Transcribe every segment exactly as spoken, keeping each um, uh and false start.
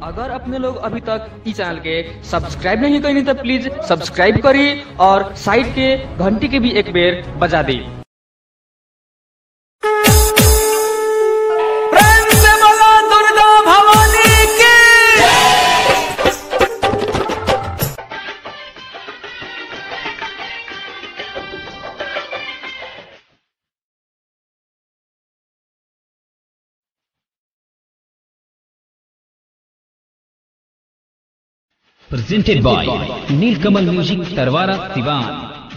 अगर अपने लोग अभी तक इस चैनल के सब्सक्राइब नहीं करें तो प्लीज सब्सक्राइब करिए और साइड के घंटी के भी एक बेर बजा दी। प्रेम से बोलो दुर्गा भवानी की। Presented by Nilkamal Music Tarwara Siwan।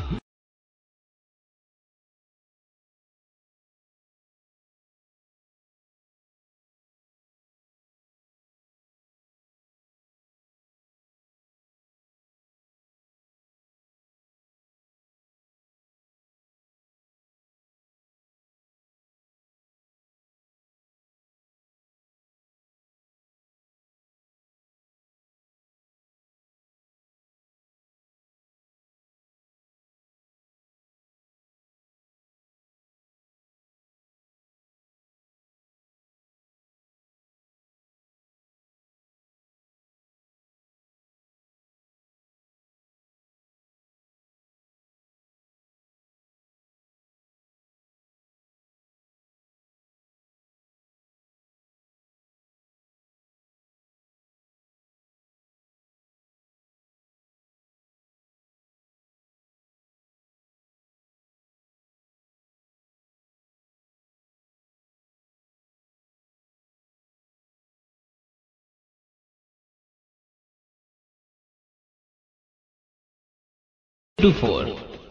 Two four।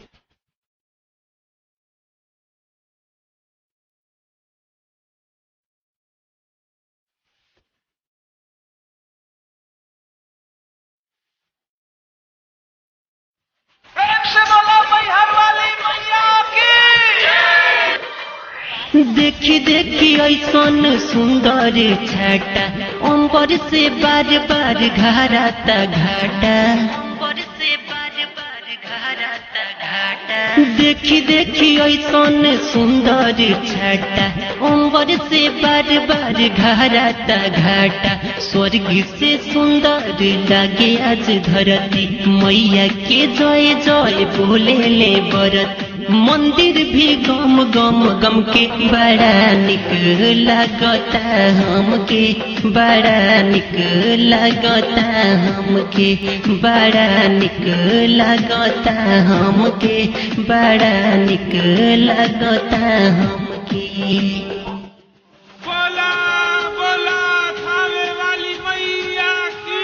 प्रेम से बोलो मैहर वाली मैया की। देखी देखी ऐसन सुंदर छाटा अंबर से बार बार घराता घाटा अंबर से बार बार घराता घाटा। देखी देखी ऐसन सुंदर छाटा अंबर से बार बार घराता घाटा। स्वर्ग से सुंदर लागे आज धरती मैया के जय जय बोले ले बरत। मंदिर भी गम गम गम के बड़ा निक लगता हमके बड़ा निक लगता हमके बड़ा निक लगता हमके बड़ा निक लगता हमके। बोला बोला थावे वाली मैया की।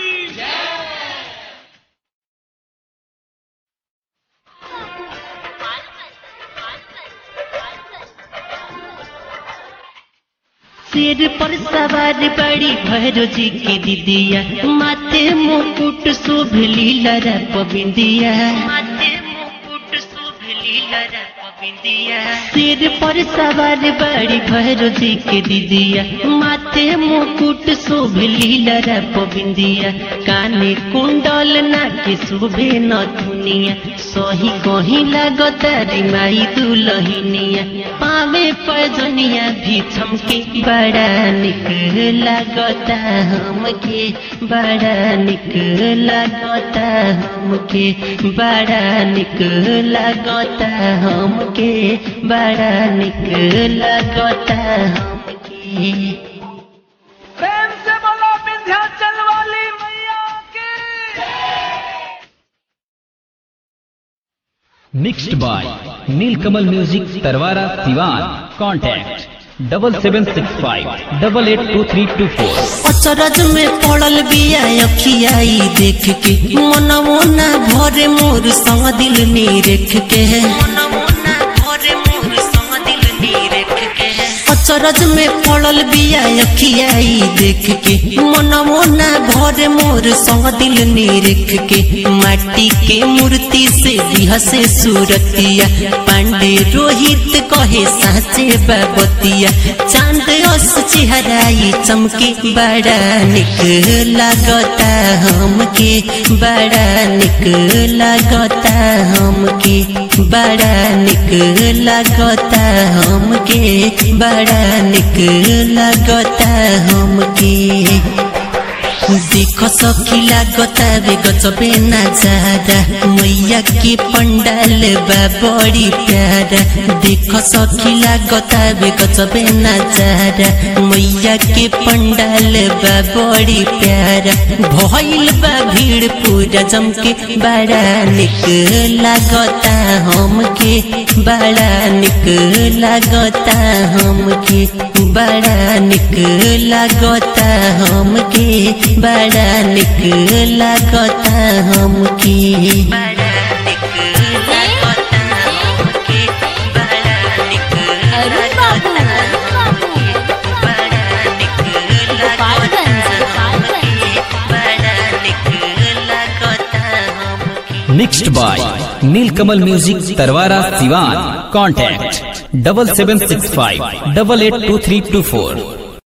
सिर पर सवार बड़ी भैरो जी की दीदिया माथे मुकुट शुभ लीला पबिंदिया माथे मुकुट शुभ लीला पबिंदिया। सिर पर सवार बड़ी भैरो जी की दीदिया माथे मुकुट शुभ लीला पबिंदिया। काने कुंडल नाके शुभे नथुनिया सही कहीं लगता रे माई दुलहिनिया। पावे पैजनिया भी छमके बड़ा निक लगता हमके बड़ा निक लगता हमके बड़ा निक लगता हमके बड़ा निक लगता हमके। प्रेम से बोलो विंध्याचल वाली मैया की। Mixed by Nilkamal Music Tarwara Siwan। Contact double seven six five double eight two three two four। अचरज में पड़ल बिया अखियाई देख के मनवो ना भरे मोर संग दिल नी रेख के मनवो ना भरे मोर संग दिल नी रेख के। अचरज में पड़ल बिया अखियाई देख के मनवो ना भरे मोर संग दिल नी रेख के। माटी के मूर्ति से दिह से सूरतिया पांडे रोहित कहे साचे बाबतिया। चांद अस चेहराई चमके बड़ा निक लगता हमके बड़ा निक लगता हमके बड़ा निक लगता हमके बड़ा निक लगता हमके। देखो सखी लागतावे गजबे नजारा मैया के पंडाल बा बड़ी प्यारा। देखो सखी लागतावे गजबे नजारा मैया के पंडाल बा बड़ी प्यारा। भइल बा भीड़ पूरा जमके बड़ा निक लागता हमके बड़ा निक लागता हमके बड़ा निक लागता हमके बड़ा निक लागता हमके बड़ा निक लागता हमके बड़ा निक लागता हमके बड़ा निक लागता हमके बड़ा निक लागता हमके। Mixed by Neelkamal music Tarwara Siwan. Contact double seven six five double eight two three two four.